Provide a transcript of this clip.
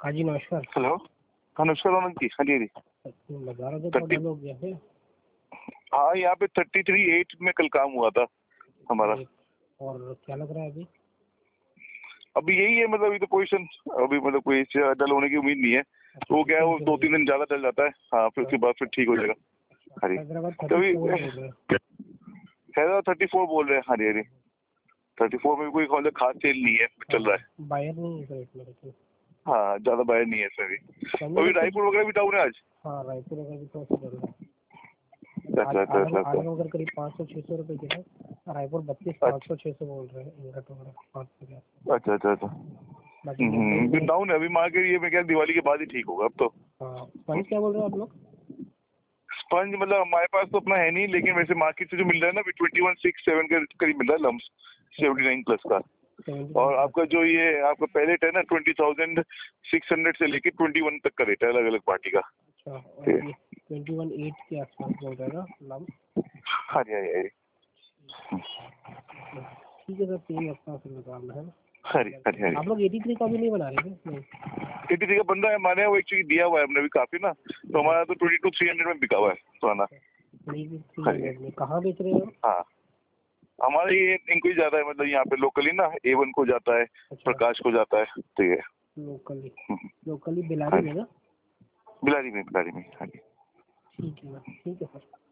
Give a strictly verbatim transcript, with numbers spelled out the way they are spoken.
हाँ जी नमस्कार। हेलो। हाँ नमस्कार रोनक जी। हाँ जी जी बारह तो थर्टी हो गया है। हाँ यहाँ पे थर्टी थ्री एट में कल काम हुआ था हमारा। और क्या लग रहा है अभी? अभी यही है, मतलब अभी तो पोजीशन अभी मतलब कोई डल होने की उम्मीद नहीं है। तो वो क्या है, वो दो तीन दिन ज्यादा डल जाता है। हाँ फिर उसके बाद फिर ठीक हो जाएगा। हरी कभी हैदराबाद थर्टी फोर बोल रहे हैं। हरी हरी थर्टी फोर में कोई खास खास सेल नहीं है, चल रहा है। बायर नहीं है इसमें। हाँ ज्यादा बायर नहीं है इसमें भी। अभी रायपुर वगैरह भी डाउन है आज। हाँ रायपुर वगैरह भी तो चल रहा है। अच्छा अच्छा अच्छा अच्छा वगैरह करीब पाँच सौ छह सौ रुपए के है। रायपुर बत्तीस पाँच सौ छह सौ बोल रहे हैं इंगट वगैरह। अच्छा अच्छा अच्छा डाउन है अभी मार्केट। ये मैं क्या दिवाली के बाद ही ठीक होगा अब तो। हाँ स्पंज क्या बोल रहे हो आप लोग? स्पंज मतलब हमारे पास तो अपना है नहीं, लेकिन वैसे मार्केट से जो मिल रहा है ना ट्वेंटी वन सिक्स सेवन के करीब मिल रहा है लम्स सेवेंटी नाइन प्लस का। और आपका जो ये आपका पहले है ना ट्वेंटी थाउजेंड सिक्स हंड्रेड से लेके ट्वेंटी वन तक का रेट है अलग अलग पार्टी का। अच्छा और ये ट्वेंटी वन एट के आसपास बोल रहे हैं ना लम्स? हाँ जी हाँ जी ठीक है सर, तीन हफ्ता फिर निकालना है ना। हरी हरी हरी आप लोग एटी थ्री का भी नहीं बना रहे थे? एटी थ्री का बंदा है हमारे यहाँ, वो एक्चुअली दिया हुआ है हमने भी काफी ना, तो हमारा तो ट्वेंटी टू थ्री हंड्रेड में बिका हुआ है पुराना। में कहाँ बेच रहे हो? हाँ हमारे ये इनको ही ज्यादा है, मतलब यहाँ पे लोकली ना ए वन को जाता है। अच्छा। प्रकाश को जाता है तो ये लोकली लोकली बिलारी में ना? बिलारी में बिलारी में। हाँ जी ठीक है ठीक है सर।